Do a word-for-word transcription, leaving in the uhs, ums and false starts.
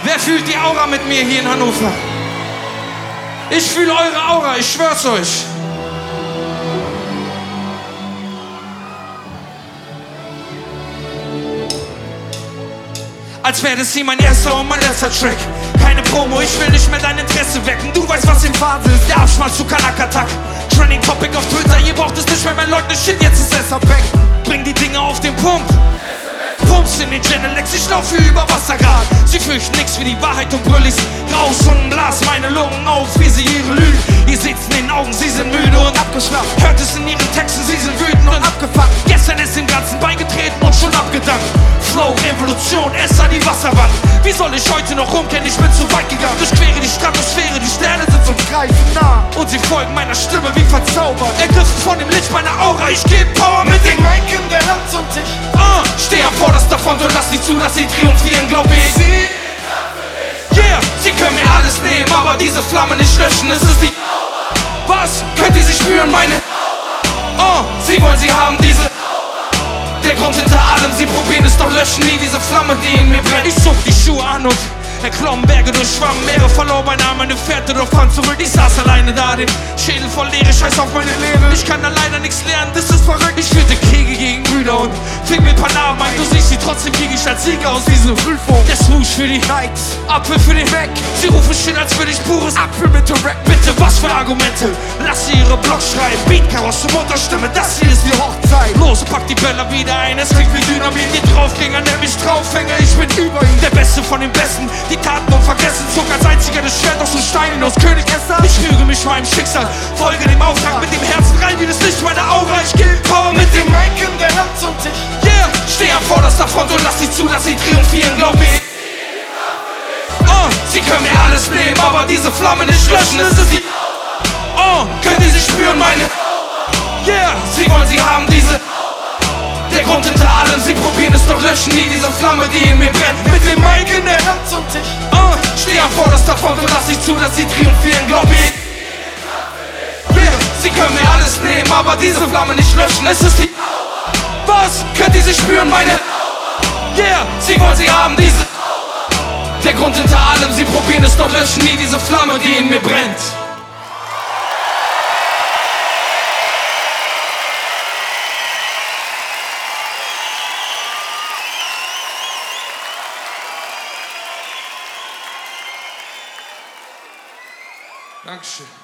Wer fühlt die Aura mit mir hier in Hannover? Ich fühle eure Aura, ich schwör's euch. Als wäre das hier mein erster und mein letzter Track. Keine Promo, ich will nicht mehr dein Interesse wecken. Du weißt, was in Phase ist, der Abschmalz zu Kanakatak. Trending Topic auf Twitter, ihr braucht es nicht mehr, mein Leute, shit, jetzt ist es weg. Bring die Dinge auf den Punkt. Pumps in den Genelex, ich laufe über Wasser grad. Sie fürchten nix wie die Wahrheit und brüllig raus und blas meine Lungen auf, wie sie ihre Lügen. Ihr seht's in den Augen, sie sind müde und abgeschlafen. Hört es in ihren Texten, sie sind wütend und abgefuckt. Gestern ist dem Ganzen beigetreten und schon abgedankt. Flow, Revolution, es an die Wasserwand. Wie soll ich heute noch umkehren? Ich bin zu weit gegangen. Durchquere die Stratosphäre, die Sterne sind zum Greifen nah. Und sie folgen meiner Stimme wie verzaubert. Ergriffen von dem Licht meiner Aura, ich geb Power mit dem Mic in der Hand und ich uh, steh am vorderster Front und lass nicht zu, dass sie triumphieren, glaub ich. Sie yeah, sie können mir alles nehmen, aber diese Flamme nicht löschen, es ist die Was? Könnt ihr sie spüren, meine Oh, sie wollen sie haben, diese Der Grund hinter allem, sie probieren es doch löschen nie diese Flamme, die in mir brennt. Ich zog die Schuhe an und erklomm Berge durchschwamm, Meere verlor beinahe meine Fährte, doch fand zurück. Ich saß alleine da, den Schädel voll Leere, scheiß auf meine Lehre. Ich kann da leider nichts lernen, das ist verrückt. Ich führte Kriege gegen Brüder und fing mir ein paar Narben ein. Du siehst sie, trotzdem krieg ich als Sieger aus dieser Prüfung. Der Swoosh für die Nights, Apfel für den Weg. Sie rufen shit, als würde ich pures Apfel mit dem Rap. Bitte, was für Argumente? Lass sie ihre Blogs schreiben, Beatchaos zur Mutterstimme, das hier ist wie Hochzeit. Los, pack die Bälle wieder ein, es klingt wie Dynamit. Die Draufgänger, nenn mich Draufhänger, ich bin über ihn. Der Beste von den Besten, die Taten unvergessen, zog als einziger das Schwert aus den Steinen aus König Esther. Ich füge mich meinem Schicksal, folge dem Auftrag mit dem Herzen rein wie das Licht meiner Aura. Ich gebe Power mit dem Mic in der Hand und ich yeah, steh am vorderster Front und lass nicht zu, dass sie triumphieren, glaub ich. Oh, sie können mir alles nehmen, aber diese Flamme nicht löschen, es ist die Oh, könnt ihr sie spüren, meine Yeah, sie wollen sie haben, diese Der Grund hinter allem, sie probieren es doch löschen nie diese Flamme, die in mir brennt. Mit dem Mic in der Hand und ich uh, steh am vorderster Front und lass nicht zu, dass sie triumphieren, glaub ich. Yeah, sie können mir alles nehmen, aber diese Flamme nicht löschen, es ist die Was? Könnt ihr sie spüren, meine Yeah, sie wollen sie haben, diese Der Grund hinter allem, sie probieren es doch löschen nie diese Flamme, die in mir brennt. Dankeschön.